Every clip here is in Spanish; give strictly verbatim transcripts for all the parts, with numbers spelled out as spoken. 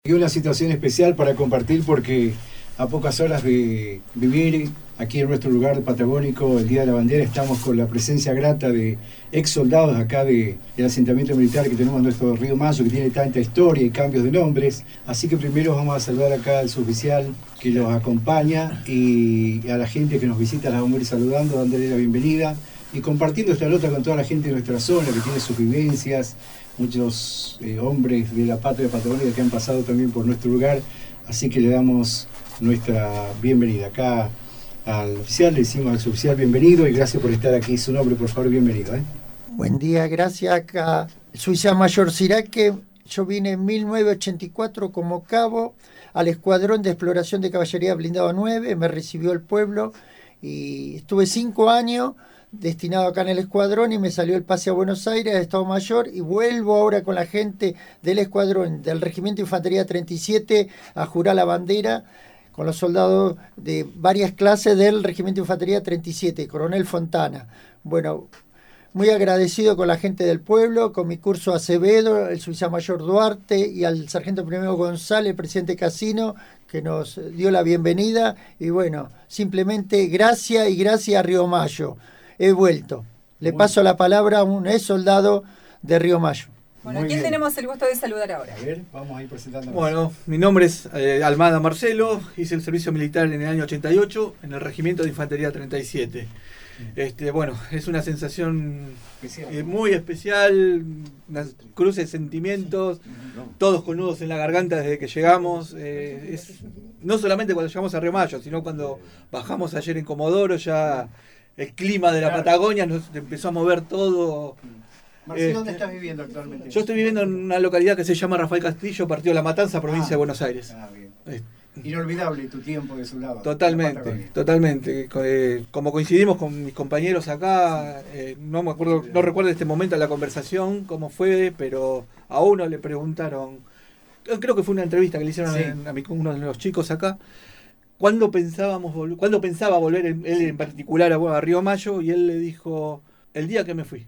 Y una situación especial para compartir porque a pocas horas de vivir aquí en nuestro lugar patagónico, el Día de la Bandera, estamos con la presencia grata de ex soldados acá de, del asentamiento militar que tenemos en nuestro Río Mayo, que tiene tanta historia y cambios de nombres. Así que primero vamos a saludar acá al suboficial que nos acompaña y a la gente que nos visita, las vamos a ir saludando, dándole la bienvenida y compartiendo esta nota con toda la gente de nuestra zona que tiene sus vivencias. Muchos eh, hombres de la patria patagónica que han pasado también por nuestro lugar, así que le damos nuestra bienvenida acá al oficial, le decimos al suboficial bienvenido y gracias por estar aquí. Su nombre, por favor, bienvenido. ¿eh? Buen día, gracias. Acá, Suiza Mayor Siraque. Yo vine en mil novecientos ochenta y cuatro como cabo al Escuadrón de Exploración de Caballería Blindado nueve, me recibió el pueblo y estuve cinco años destinado acá en el escuadrón y me salió el pase a Buenos Aires, de Estado Mayor, y vuelvo ahora con la gente del escuadrón del Regimiento de Infantería treinta y siete a jurar la bandera con los soldados de varias clases del Regimiento de Infantería treinta y siete, Coronel Fontana. Bueno, muy agradecido con la gente del pueblo, con mi curso Acevedo, el Suiza Mayor Duarte y al sargento primero González, presidente Casino, que nos dio la bienvenida. Y bueno, simplemente gracias y gracias a Río Mayo. He vuelto. Le Muy paso bien. La palabra a un ex soldado de Río Mayo. Bueno, ¿a quién tenemos el gusto de saludar ahora? A ver, vamos a ir presentando. Bueno, mi nombre es eh, Almada Marcelo, hice el servicio militar en el año ochenta y ocho en el Regimiento de Infantería treinta y siete. Este, bueno, es una sensación eh, muy especial, una cruce de sentimientos, todos con nudos en la garganta desde que llegamos. Eh, es, no solamente cuando llegamos a Río Mayo, sino cuando bajamos ayer en Comodoro, ya el clima de la claro. Patagonia nos empezó a mover todo. Marcelo, este, ¿dónde estás viviendo actualmente? Yo estoy viviendo en una localidad que se llama Rafael Castillo, partido de La Matanza, provincia ah, de Buenos Aires. Ah, bien. Este, Inolvidable tu tiempo de su lado. Totalmente, totalmente. Como coincidimos con mis compañeros acá, eh, no me acuerdo, no recuerdo este momento de la conversación cómo fue, pero a uno le preguntaron, creo que fue una entrevista que le hicieron sí. a, a mi, uno de los chicos acá. ¿Cuándo pensábamos vol- ¿Cuándo pensaba volver él en particular a, a Río Mayo? Y él le dijo, el día que me fui.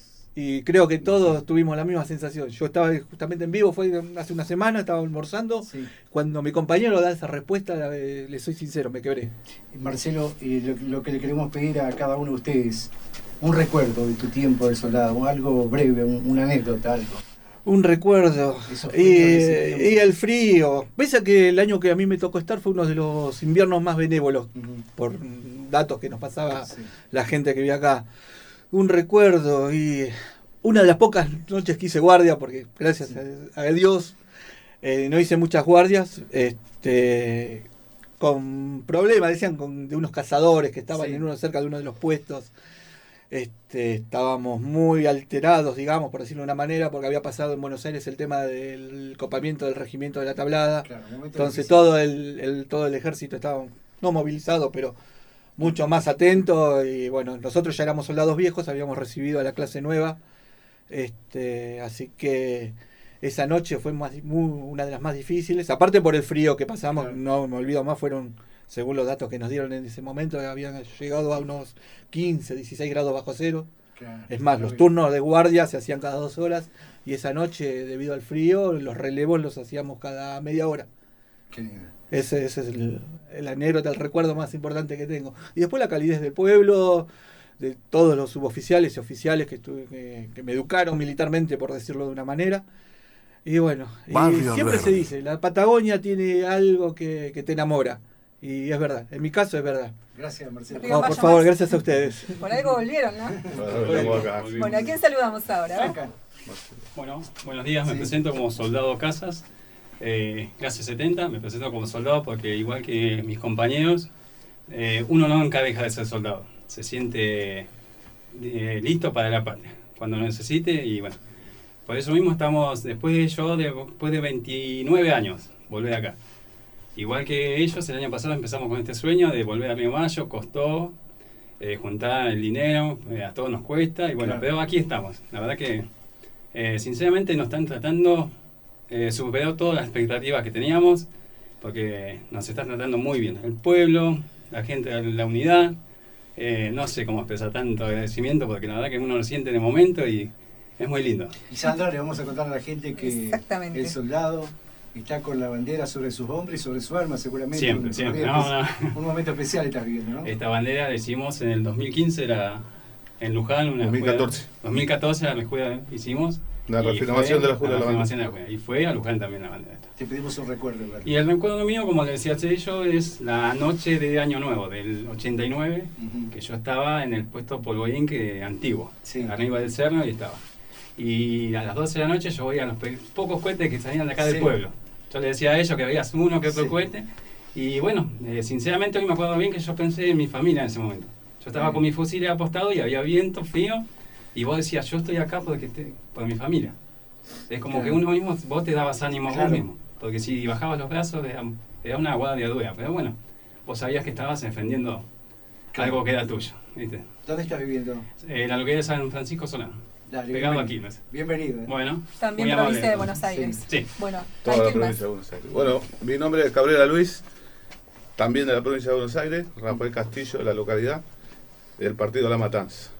Y creo que todos tuvimos la misma sensación. Yo estaba justamente en vivo, fue hace una semana, estaba almorzando. Sí. Cuando mi compañero da esa respuesta, eh, le soy sincero, me quebré. Marcelo, eh, lo, lo que le queremos pedir a cada uno de ustedes, un recuerdo de tu tiempo de soldado, algo breve, un, una anécdota, algo. Un recuerdo. Y, y el frío. Pese a que el año que a mí me tocó estar fue uno de los inviernos más benévolos, uh-huh. por datos que nos pasaba sí. la gente que vive acá. Un recuerdo y una de las pocas noches que hice guardia, porque gracias sí. a, a Dios eh, no hice muchas guardias, este, con problemas, decían, con, de unos cazadores que estaban sí. en uno cerca de uno de los puestos. Este, estábamos muy alterados, digamos, por decirlo de una manera, porque había pasado en Buenos Aires el tema del copamiento del regimiento de la Tablada. Claro, entonces todo el, el, todo el ejército estaba, no movilizado, pero mucho más atento. Y bueno, nosotros ya éramos soldados viejos, habíamos recibido a la clase nueva. Este, así que esa noche fue más, muy, una de las más difíciles. Aparte por el frío que pasamos, claro. no me olvido más, fueron... Según los datos que nos dieron en ese momento, habían llegado a unos quince, dieciséis grados bajo cero. Claro, es más, los turnos de guardia se hacían cada dos horas y esa noche, debido al frío, los relevos los hacíamos cada media hora. Qué lindo. Ese, ese es el, el anécdota, el recuerdo más importante que tengo. Y después la calidez del pueblo, de todos los suboficiales y oficiales que, estuve, que, que me educaron militarmente, por decirlo de una manera. Y bueno, y siempre verde. Se dice, la Patagonia tiene algo que, que te enamora. Y es verdad, en mi caso es verdad. Gracias, Marcelo. No, por favor, más. Gracias a ustedes. Por algo volvieron, ¿no? Bueno, ¿a quién saludamos ahora? ¿eh? Bueno, buenos días, me sí. presento como soldado Casas, eh, clase setenta, me presento como soldado porque igual que mis compañeros, eh, uno no nunca deja de ser soldado, se siente eh, listo para la patria, cuando lo necesite y bueno, por eso mismo estamos, después de yo, de, después de veintinueve años, volver acá. Igual que ellos, el año pasado empezamos con este sueño de volver a Río Mayo, costó eh, juntar el dinero, eh, a todos nos cuesta, y bueno, claro. pero aquí estamos. La verdad que, eh, sinceramente, nos están tratando, eh, superó todas las expectativas que teníamos, porque nos están tratando muy bien. El pueblo, la gente de la unidad, eh, no sé cómo expresar tanto agradecimiento, porque la verdad que uno lo siente en el momento y es muy lindo. Y Sandra, le vamos a contar a la gente que el soldado... Está con la bandera sobre sus hombros y sobre su arma, seguramente. Siempre, un, siempre. Un, No, no. un momento especial estás viviendo, ¿no? Esta bandera la hicimos en el dos mil quince, era en Luján, una dos mil catorce. Escuela, dos mil catorce la escuela hicimos. La reafirmación de la Escuela de de la Bandera. Bandera. Y fue a Luján también la bandera. Te pedimos un recuerdo, ¿verdad? Y el recuerdo mío, como le decía yo, es la noche de Año Nuevo, del ochenta y nueve, Uh-huh. que yo estaba en el puesto Polvorín que antiguo, Sí. arriba del cerro, y estaba. Y a las doce de la noche yo veía los pe- pocos cohetes que salían de acá Sí. del pueblo. Yo le decía a ellos que veías uno que otro Sí. cohete. Y bueno, eh, sinceramente hoy me acuerdo bien que yo pensé en mi familia en ese momento. Yo estaba Bien. con mi fusil apostado y había viento, frío, y vos decías, yo estoy acá porque te- por mi familia. Es como Claro. que uno mismo, vos te dabas ánimo a Claro. vos mismo. Porque si bajabas los brazos era, era una guardia dura. Pero bueno, vos sabías que estabas defendiendo Claro. algo que era tuyo. ¿Viste? ¿Dónde estás viviendo? En la localidad de San Francisco Solano. Dale, Pegado bienvenido. aquí, ¿no es? Bienvenido. ¿eh? Bueno, También muy provincia amable. de Buenos Aires. Sí. Bueno, Toda ¿hay la quién más? provincia de Buenos Aires. Bueno, mi nombre es Cabrera Luis, también de la provincia de Buenos Aires, Rafael Castillo de la localidad, del partido La Matanza.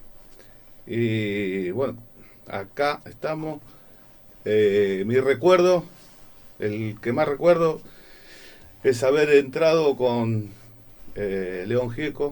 Y bueno, acá estamos. Eh, mi recuerdo, el que más recuerdo, es haber entrado con eh, León Gieco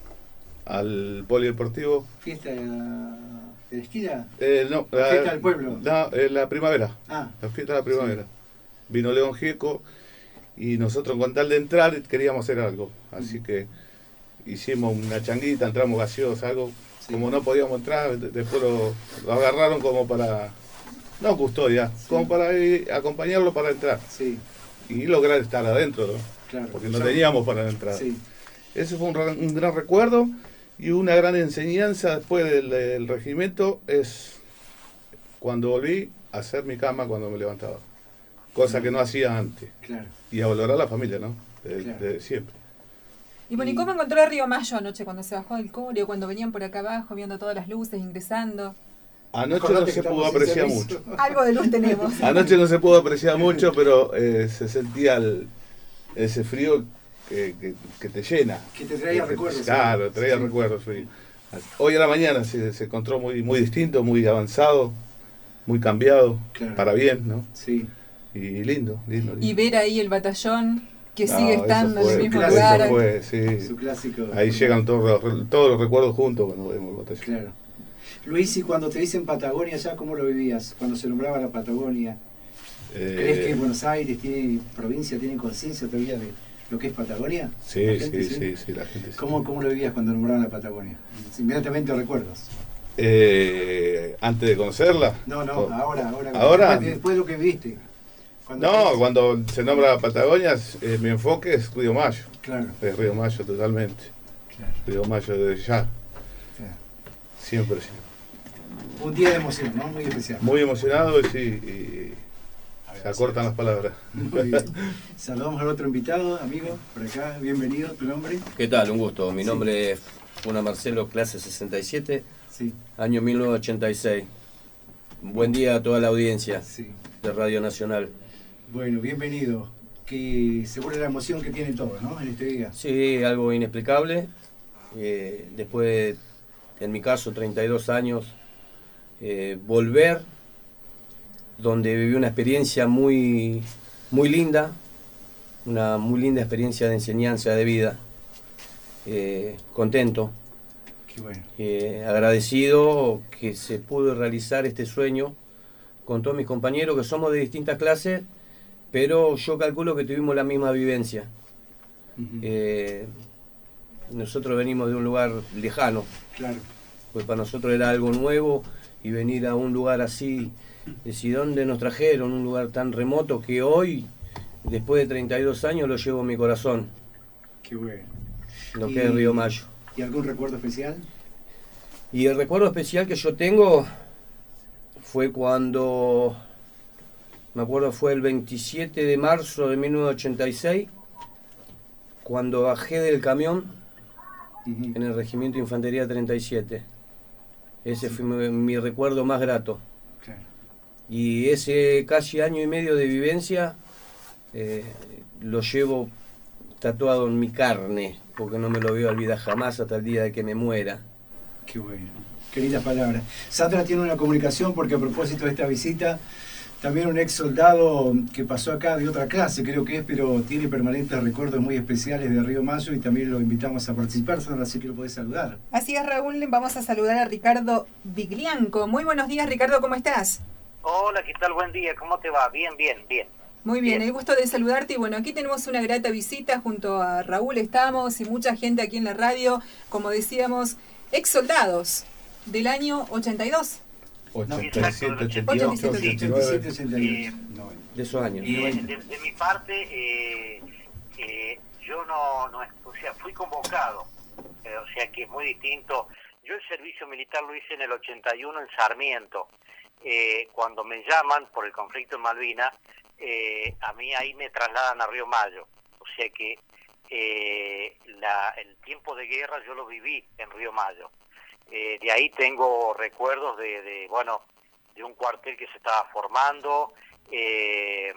al polideportivo. ¿Fiesta de la esquina? Eh, no, La fiesta del pueblo. No, eh, la primavera. Ah, La fiesta de la primavera. Vino León Gieco y nosotros con tal de entrar queríamos hacer algo. Así que hicimos una changuita, entramos gaseosa, algo. Sí. Como no podíamos entrar, de- después lo, lo agarraron como para, no custodia, Sí. como para ir, acompañarlo para entrar. sí, Y lograr estar adentro, ¿no? claro. Porque no Yo- teníamos para entrar. Sí, Ese fue un, ra- un gran recuerdo y una gran enseñanza después del, del regimiento es cuando volví a hacer mi cama cuando me levantaba. Cosa que no hacía antes. claro. Y a valorar a la familia, ¿no? De, Claro. de siempre. Y bueno, ¿y cómo encontró a Río Mayo anoche cuando se bajó del corio, cuando venían por acá abajo, viendo todas las luces, ingresando? Anoche no Acordate se que pudo estamos sin apreciar servicio. mucho. Algo de luz tenemos. Anoche no se pudo apreciar mucho, pero eh, se sentía el- ese frío que, que- que te llena. Que te traía Que- recuerdos. Claro, traía Sí. recuerdos. Sí. Hoy a la mañana se, se encontró muy, muy distinto, muy avanzado, muy cambiado, Claro. para bien, ¿no? Sí, Y lindo, lindo. lindo. Y ver ahí el batallón que No, sigue eso estando fue- en el mismo claro, lugar. Eso fue, sí. su clásico. Ahí llegan todos los, todos los recuerdos juntos cuando vemos el batallón. Claro. Luis, y cuando te dicen Patagonia, ¿ya cómo lo vivías? Cuando se nombraba la Patagonia. Eh, ¿Crees que Buenos Aires tiene provincia, tiene conciencia todavía de lo que es Patagonia? Sí, La sí, gente, sí, sí, la gente sí. ¿Cómo, ¿Cómo lo vivías cuando nombraban la Patagonia? Inmediatamente recuerdas. Eh, antes de conocerla. No, no, Oh. ahora, ahora. Ahora. Después, de- después de lo que viste. Cuando No, te- cuando se nombra Patagonia, eh, mi enfoque es Río Mayo. Claro, Es Río Mayo totalmente. claro, Río Mayo desde ya. claro. Siempre, sí. Un día de emoción, ¿no? Muy especial. Muy emocionado y sí, y se acortan las palabras. Muy bien. Saludamos al otro invitado, amigo, por acá. Bienvenido, tu nombre. ¿Qué tal? Un gusto. Mi Sí. nombre es Funa Marcelo, clase sesenta y siete, Sí, año mil novecientos ochenta y seis. Buen día a toda la audiencia sí. de Radio Nacional. Bueno, bienvenido. Que seguro la emoción que tiene todo, ¿no? En este día. Sí, algo inexplicable. Eh, después, en mi caso, treinta y dos años, eh, volver, donde viví una experiencia muy, muy linda, una muy linda experiencia de enseñanza de vida. Eh, contento. Qué bueno. Eh, agradecido que se pudo realizar este sueño con todos mis compañeros que somos de distintas clases, pero yo calculo que tuvimos la misma vivencia. Ujú. Eh, nosotros venimos de un lugar lejano, Claro, pues para nosotros era algo nuevo y venir a un lugar así, decir dónde nos trajeron, un lugar tan remoto que hoy, después de treinta y dos años, lo llevo en mi corazón, qué bueno. lo Y- que es Río Mayo. ¿Y algún recuerdo especial? Y el recuerdo especial que yo tengo fue cuando, me acuerdo fue el veintisiete de marzo de mil novecientos ochenta y seis, cuando bajé del camión Ujú. en el Regimiento de Infantería treinta y siete. Ese fue mi, mi recuerdo más grato. Claro. Y ese casi año y medio de vivencia eh, lo llevo tatuado en mi carne, porque no me lo voy a olvidar jamás hasta el día de que me muera. Qué bueno. Qué linda palabra. Sandra tiene una comunicación porque a propósito de esta visita también un ex soldado que pasó acá de otra clase, creo que es, pero tiene permanentes recuerdos muy especiales de Río Mayo y también lo invitamos a participar, así que lo podés saludar. Así es, Raúl, vamos a saludar a Ricardo Viglianco. Muy buenos días, Ricardo, ¿cómo estás? Hola, ¿qué tal? Buen día, ¿cómo te va? Bien, bien, bien. Muy bien, bien, el gusto de saludarte y bueno, aquí tenemos una grata visita junto a Raúl, estamos y mucha gente aquí en la radio, como decíamos, ex soldados del año ochenta y dos. ochenta y siete, ochenta y ocho, ochenta y siete, ochenta y nueve. De esos años. Eh, de, de mi parte, eh, eh, yo no, no, o sea, fui convocado, eh, o sea que es muy distinto. Yo el servicio militar lo hice en el ochenta y uno en Sarmiento. Eh, cuando me llaman por el conflicto en Malvinas, eh, a mí ahí me trasladan a Río Mayo. O sea que eh, la, el tiempo de guerra yo lo viví en Río Mayo. Eh, de ahí tengo recuerdos de, de, bueno, de un cuartel que se estaba formando, eh,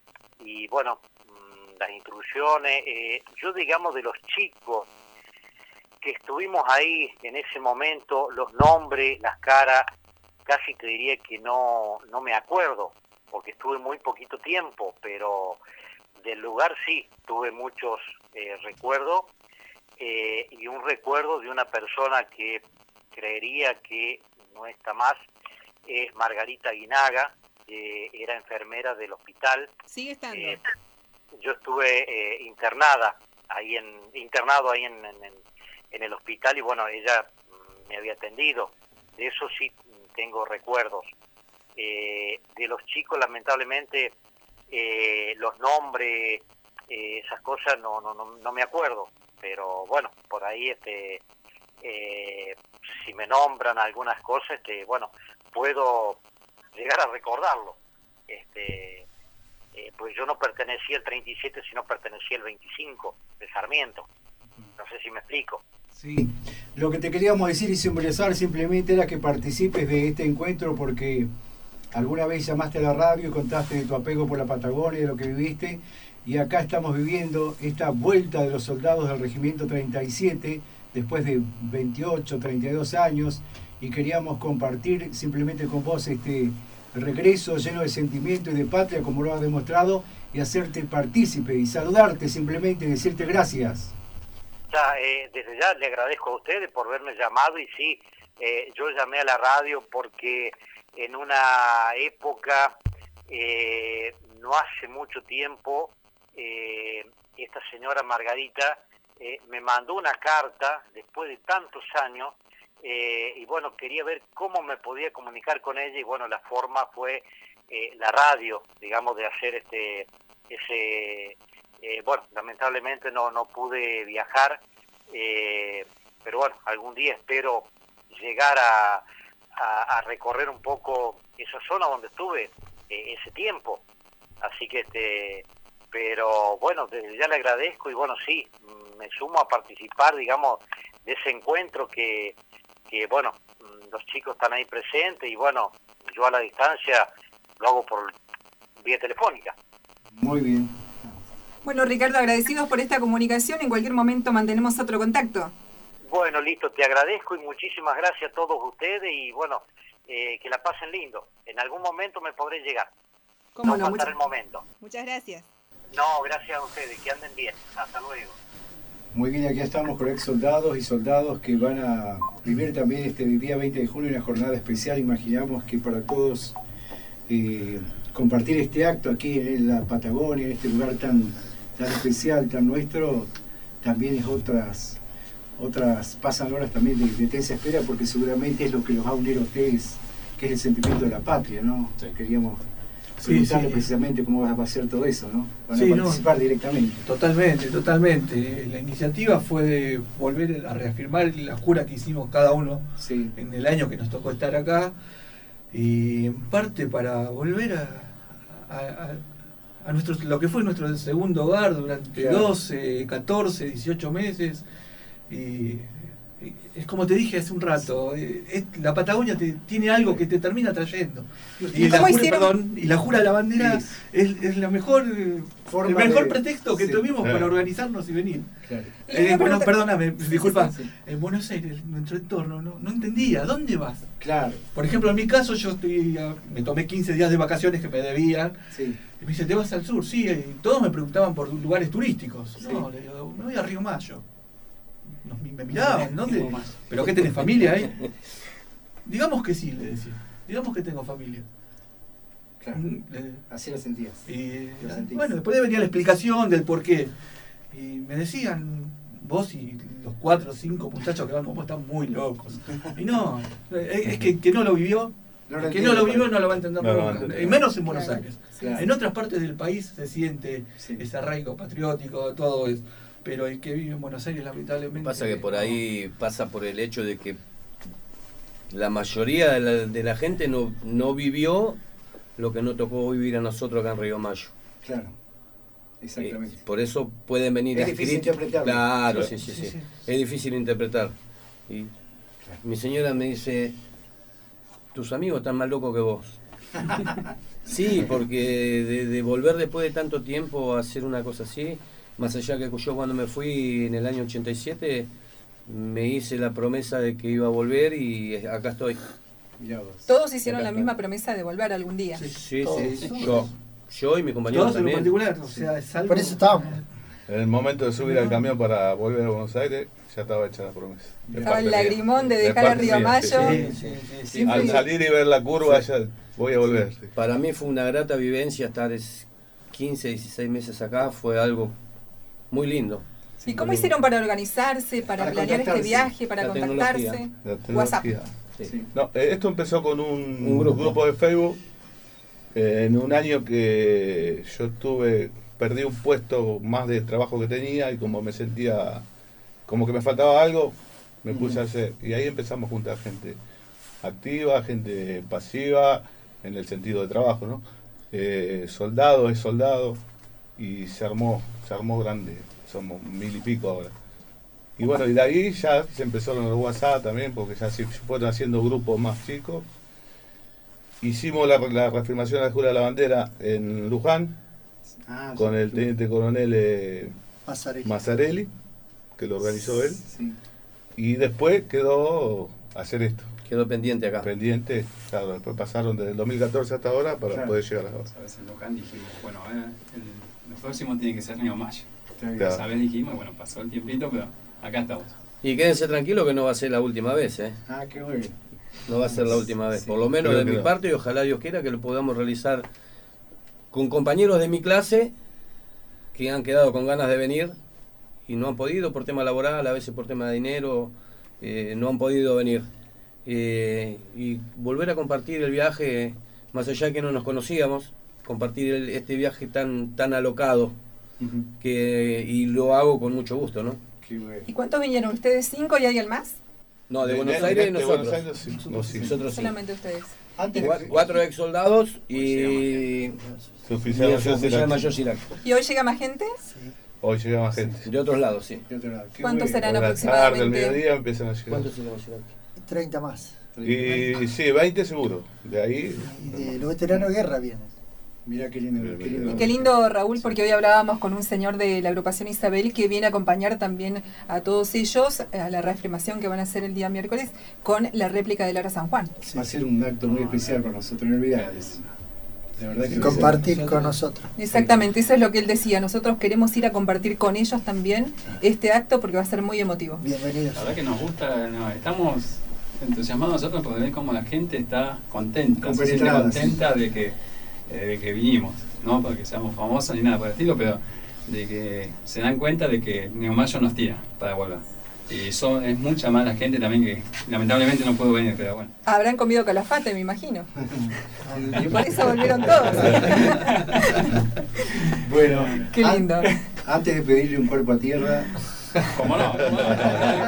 y bueno, las instrucciones. Eh, yo, digamos, de los chicos que estuvimos ahí en ese momento, los nombres, las caras, casi te diría que no, no me acuerdo, porque estuve muy poquito tiempo, pero del lugar sí, tuve muchos eh, recuerdos, eh, y un recuerdo de una persona que creería que no está más, es Margarita Guinaga, que era enfermera del hospital. Sigue estando. Eh, yo estuve eh, internada, ahí en, internado ahí en, en, en el hospital, y bueno, ella me había atendido. De eso sí tengo recuerdos. Eh, de los chicos, lamentablemente, eh, los nombres, eh, esas cosas no, no, no, no me acuerdo, pero bueno, por ahí este eh, si me nombran algunas cosas, este bueno, puedo llegar a recordarlo. Este eh, pues yo no pertenecía al treinta y siete, sino pertenecía al veinticinco de Sarmiento. No sé si me explico. Sí, lo que te queríamos decir y simbolizar simplemente era que participes de este encuentro porque alguna vez llamaste a la radio y contaste de tu apego por la Patagonia, de lo que viviste, y acá estamos viviendo esta vuelta de los soldados del Regimiento treinta y siete después de veintiocho, treinta y dos años, y queríamos compartir simplemente con vos este regreso lleno de sentimiento y de patria, como lo has demostrado, y hacerte partícipe y saludarte simplemente y decirte gracias. Ya, eh, desde ya le agradezco a ustedes por haberme llamado, y sí, eh, yo llamé a la radio porque en una época, eh, no hace mucho tiempo, eh, esta señora Margarita eh, me mandó una carta después de tantos años, eh, y bueno, quería ver cómo me podía comunicar con ella, y bueno, la forma fue eh, la radio, digamos, de hacer este ese... Eh, bueno, lamentablemente no no pude viajar, eh, pero bueno, algún día espero llegar a, a, a recorrer un poco esa zona donde estuve eh, ese tiempo. Así que, este pero bueno, desde ya le agradezco, y bueno, sí, me sumo a participar, digamos, de ese encuentro que, que bueno, los chicos están ahí presentes, y bueno, yo a la distancia lo hago por vía telefónica. Muy bien. Bueno, Ricardo, agradecidos por esta comunicación. En cualquier momento mantenemos otro contacto. Bueno, listo, te agradezco y muchísimas gracias a todos ustedes, y bueno, eh, que la pasen lindo. En algún momento me podré llegar. ¿Cómo no no? pasar Mucha- el momento. Muchas gracias. No, gracias a ustedes, que anden bien. Hasta luego. Muy bien, aquí estamos con ex soldados y soldados que van a vivir también este día veinte de junio una jornada especial. Imaginamos que para todos eh, compartir este acto aquí en la Patagonia, en este lugar tan, tan especial, tan nuestro, también es otras, otras pasan horas también de, de tensa espera, porque seguramente es lo que los va a unir a ustedes, que es el sentimiento de la patria, ¿no? Sí. Queríamos Sí, preguntarle sí. precisamente cómo va a ser todo eso, ¿no? Van Sí, a no. participar directamente. Totalmente, totalmente. La iniciativa fue de volver a reafirmar la jura que hicimos cada uno Sí. en el año que nos tocó estar acá, y en parte para volver a, a, a- a nuestro, lo que fue nuestro segundo hogar durante Claro. doce, catorce, dieciocho meses, y es como te dije hace un rato, es, la Patagonia te, tiene algo que te termina trayendo. Y, ¿Y la, cómo jura, hicieron? perdón, y la jura de la bandera Sí. es, es la mejor Forma el mejor de- pretexto que sí, tuvimos claro. para organizarnos y venir. Claro. Le voy a Eh, bueno, preguntar- perdóname, disculpa, sí, sí. en Buenos Aires, nuestro entorno, no, no entendía, ¿dónde vas? Claro, Por ejemplo, en mi caso, yo estoy, a- me tomé quince días de vacaciones que me debían, sí. y me dice, ¿te vas al sur? Sí, y todos me preguntaban por lugares turísticos. Sí. No, le digo, me voy a Río Mayo. Nos, me miraban, ¿dónde? Río Mayo. ¿Pero qué tenés familia ahí? Digamos que sí, le decía. Digamos que tengo familia. Claro. Mm, eh, Así lo sentías. y, Lo sentís. bueno, después venía la explicación del por qué. Y me decían, vos y los cuatro o cinco muchachos que van con vos están muy locos. Y no, es es que, que no lo vivió, No lo el que entiendo, no lo vivió padre. no lo va a entender No lo va a nunca. entender. Y menos en Buenos Claro. Aires. Claro. En otras partes del país se siente Sí. ese arraigo patriótico, todo eso. Pero el que vive en Buenos Aires, lamentablemente. Pasa que por ahí pasa por el hecho de que la mayoría de la, de la gente no, no vivió lo que nos tocó vivir a nosotros acá en Río Mayo. Claro, exactamente. Eh, por eso pueden venir Es las difícil críticas. interpretarlo. Claro, Claro. sí, sí, Sí, sí, sí. Es difícil interpretar. Y mi señora me dice, tus amigos están más locos que vos. Sí, porque de, de volver después de tanto tiempo a hacer una cosa así, más allá que yo cuando me fui en el año ochenta y siete, me hice la promesa de que iba a volver y acá estoy. Mirá vos. Todos hicieron la Acá misma está. promesa de volver algún día. Sí. Sí, Todos, sí, todos. yo, yo y mi compañero Todos en lo también. particular, o sea, es algo. Por eso estábamos. En el momento de subir al camión para volver a Buenos Aires, ya estaba hecha la promesa. De Estaba el parte mía. lagrimón de De dejar a parte Río mía, Mayo. Sí, sí, sí, sí. Al salir y ver la curva, ya voy a volver. sí. Para mí fue una grata vivencia estar es quince, dieciséis meses acá, fue algo muy lindo. ¿Y cómo hicieron para organizarse, para, Para planear este contactarse. viaje, para La contactarse? tecnología. La WhatsApp. tecnología. Sí. Sí. No, eh, esto empezó con un, Un grupo. grupo de Facebook. eh, en un año que yo estuve, perdí un puesto más de trabajo que tenía y como me sentía, como que me faltaba algo, me puse a hacer. Y ahí empezamos a juntar gente activa, gente pasiva, en el sentido de trabajo, ¿no? Eh, soldado es soldado y se armó, se armó grande. Somos mil y pico ahora. Y bueno, y de ahí ya se empezaron los WhatsApp también, porque ya se fueron haciendo grupos más chicos. Hicimos la, la reafirmación de la Jura de la Bandera en Luján, Ah, con sí. el teniente coronel eh, Mazzarelli. Mazzarelli, que lo organizó él. Sí. Y después quedó hacer esto, Quedó pendiente acá. pendiente. Claro, después pasaron desde el dos mil catorce hasta ahora para Claro. poder llegar ahora. A veces en Luján dijimos, bueno, a ver, el, lo próximo tiene que ser Río Mayo. Está bien. Claro. Esa vez dijimos, bueno, pasó el tiempito, pero acá estamos. Y quédense tranquilos que no va a ser la última vez, ¿eh? Ah, qué bueno. No va a ser la última vez. Sí. Por lo menos Creo de que mi no. parte, y ojalá Dios quiera que lo podamos realizar con compañeros de mi clase que han quedado con ganas de venir y no han podido por tema laboral, a veces por tema de dinero, eh, no han podido venir. Eh, y volver a compartir el viaje, más allá que no nos conocíamos, compartir el- este viaje tan, tan alocado, Ujú. que, y lo hago con mucho gusto, ¿no? Qué bueno. ¿Y cuántos vinieron? ¿Ustedes cinco y alguien más? No, de, Buenos de- Aires de nosotros. Buenos Aires, sí. No, sí. Nosotros sí. Solamente ustedes. Antes Cua- Cuatro ex soldados y, Su y oficial el mayor oficial Sirac. mayor Sirac. ¿Y hoy llega más gente? Hoy llega más gente. De otros lados, sí. de otro lado. Qué ¿Cuántos bueno. serán Por la aproximadamente? tarde, al mediodía empiezan a llegar. ¿Cuántos tenemos Sirac? treinta más. Y sí, veinte seguro. De ahí. Y de los veteranos de guerra vienen. Mirá qué lindo. Qué lindo. Y qué lindo, Raúl, porque hoy hablábamos con un señor de la agrupación Isabel que viene a acompañar también a todos ellos a la reafirmación que van a hacer el día miércoles con la réplica del Ara San Juan. Va a ser un acto muy especial para nosotros, no olvidades. La verdad que Y va a ser- compartir con nosotros. Exactamente, eso es lo que él decía. Nosotros queremos ir a compartir con ellos también este acto porque va a ser muy emotivo. Bienvenidos. La verdad que nos gusta, no, estamos entusiasmados nosotros porque ver cómo la gente está contenta, se siente Compenetrada, contenta de que, eh, de que vinimos, no porque seamos famosos ni nada por el estilo, pero de que se dan cuenta de que Río Mayo nos tira para volver. Y son, es mucha más la gente también que lamentablemente no puedo venir, pero bueno. Habrán comido calafate, me imagino. Y por eso volvieron todos. Bueno, Qué an- lindo. Antes de pedirle un cuerpo a tierra, ¿Cómo no? ¿Cómo no?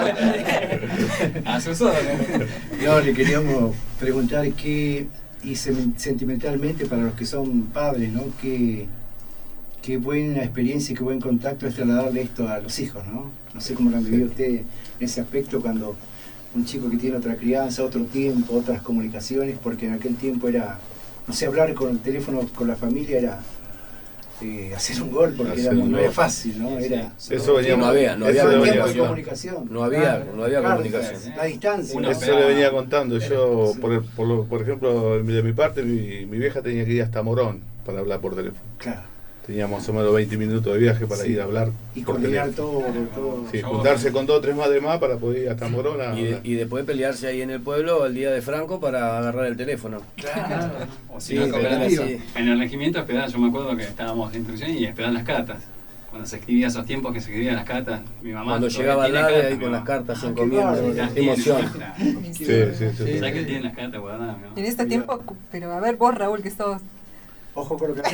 A sus órdenes. no, le queríamos preguntar qué, y sem- sentimentalmente para los que son padres, ¿no? ¿Qué, Qué buena experiencia y qué buen contacto es trasladarle esto a los hijos, ¿no? No sé cómo lo han vivido ustedes en ese aspecto cuando un chico que tiene otra crianza, otro tiempo, otras comunicaciones, porque en aquel tiempo era, no sé, hablar con el teléfono con la familia era eh, hacer un gol, porque era, no era fácil, ¿no? Era, eso venía, no había, no había tiempo de comunicación. comunicación. No había, Claro, no había cartas, comunicación. la distancia. Eso Eso le venía contando. Era- Yo, sí. por, por, lo- por ejemplo, de mi parte, mi, mi vieja tenía que ir hasta Morón para hablar por teléfono. Claro. Tenía más o menos veinte minutos de viaje para Sí. ir a hablar Y por coordinar teléfono. todo, todo. Sí, juntarse con dos o tres madres más para poder ir hasta Morón a Y, hablar. y después pelearse ahí en el pueblo el día de Franco para agarrar el teléfono. O si Sí, no, pero esperar- era así. en el regimiento esperaban, yo me acuerdo que estábamos de instrucción y esperaban las cartas. Cuando se escribía esos tiempos que se escribían las cartas, mi mamá. Cuando todavía llegaba el tiene nave cartas, ahí mi con las mamá. cartas Ah, encomiendo. qué Las Qué tiene, emoción. claro. Sí, sí, sí, sí. ¿Sabes que tienen las cartas guardadas, mi mamá? En este tiempo, pero a ver vos, Raúl, que sos... Ojo con lo que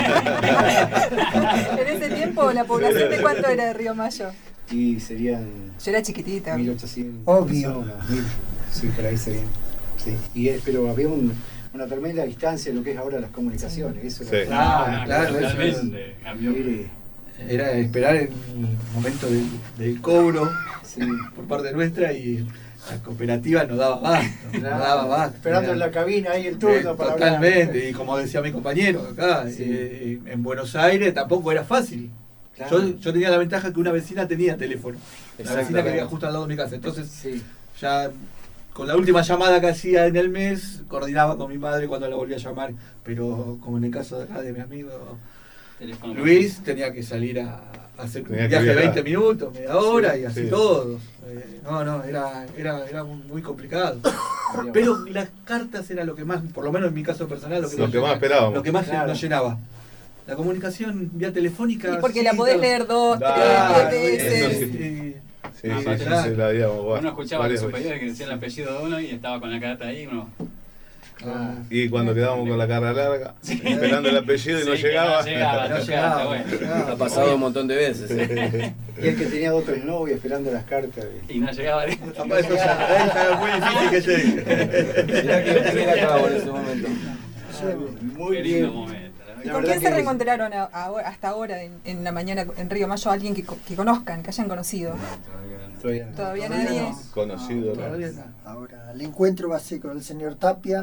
En ese tiempo, ¿la población de cuánto era de Río Mayo? Y serían Yo era chiquitita. mil ochocientos Obvio. personas, mil, sí, por ahí serían. Sí. Y es, pero había un, una tremenda distancia en lo que es ahora las comunicaciones. Eso Sí. era, Ah, claro, eso totalmente. Cambió. Mire, Era esperar el momento del, del cobro sí, por parte nuestra y la cooperativa no daba abasto, no claro, daba abasto. esperando Era- en la cabina ahí el turno Eh, para Totalmente, hablar. y como decía mi compañero acá, Sí. eh, en Buenos Aires tampoco era fácil. Claro. Yo, yo tenía la ventaja que una vecina tenía teléfono, la vecina que Exactamente. vivía justo al lado de mi casa, entonces Sí, ya con la última llamada que hacía en el mes, coordinaba con mi madre cuando la volvía a llamar, pero como en el caso de acá de mi amigo Teléfono. Luis, tenía que salir a, a hacer un Tenía que viaje de viajar. veinte minutos, media hora Sí, y así sí. todos. Eh, no, no, era, era, era muy muy complicado. Pero las cartas era lo que más, por lo menos en mi caso personal, lo que, Lo nos que más llenaba- esperábamos. Lo que más Claro. nos llenaba. La comunicación vía telefónica. Y porque sí, la podés todo. leer dos, Claro, tres, eso veces. sí. Sí. Sí, Ah, sí, sí, sí, claro. se la habíamos Uno escuchaba a los varias veces. superiores que decían el apellido de uno y estaba con la carta ahí. Uno, Ah, Y cuando quedábamos con la cara larga, esperando el apellido y no Sí, que llegaba. no llegaba, no no llegaba, llegaba, bueno. llegaba. Ha pasado un montón de veces. ¿eh? y el que tenía dos o tres novias esperando las cartas. de- Y no llegaba. Papá, eso ya, ya era muy difícil que llegue. Mirá que estuviera a cabo en ese momento. Muy Qué bien. lindo momento. la verdad. ¿Y La con verdad quién se que- reencontraron a- ahora- hasta ahora en, en la mañana en Río Mayo? Alguien que, co- que conozcan, que hayan conocido. Todavía no. Todavía nadie. no. Conocido, ¿no? Todavía no. Ahora, el encuentro va a ser con el señor Tapia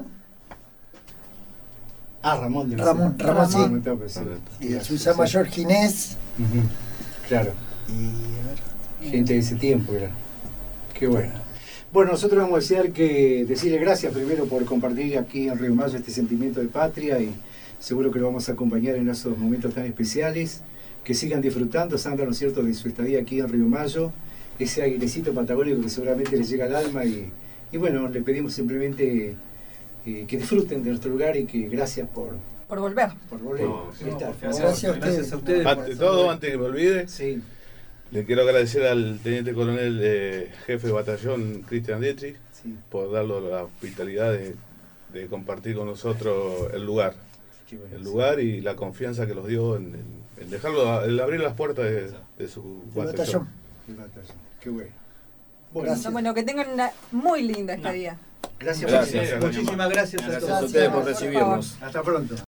Ah, Ramón de la Ramón, Sierra. Ramón, sí. Ramón Tapia, sí. y el Suiza Mayor Ginés. Ujú, claro. Y a ver, Gente de ese tiempo era. Qué bueno. Bueno, nosotros vamos a desear que decirle gracias primero por compartir aquí en Río Mayo este sentimiento de patria y seguro que lo vamos a acompañar en esos momentos tan especiales. Que sigan disfrutando, Sandra, ¿no es cierto?, de su estadía aquí en Río Mayo, ese airecito patagónico que seguramente les llega al alma y, y bueno, le pedimos simplemente eh, que disfruten de nuestro lugar y que gracias por, Por volver. por volver. No, Ahí está. Gracias, Gracias a gracias ustedes. a ustedes. Ante todo, antes que me olvide, Sí, le quiero agradecer al teniente coronel eh, jefe de batallón, Cristian Dietrich, sí, por darnos la hospitalidad de, de compartir con nosotros el lugar. qué bueno. El lugar y la confianza que nos dio en, en- en dejarlo, el abrir las puertas de, de su el batallón. batallón. El batallón. Qué bueno. Bueno, Gracias. Bueno, que tengan una muy linda estadía. gracias, Gracias. por Gracias. Muchísimas gracias a Gracias todos. a ustedes por Por favor. recibirnos. Hasta pronto.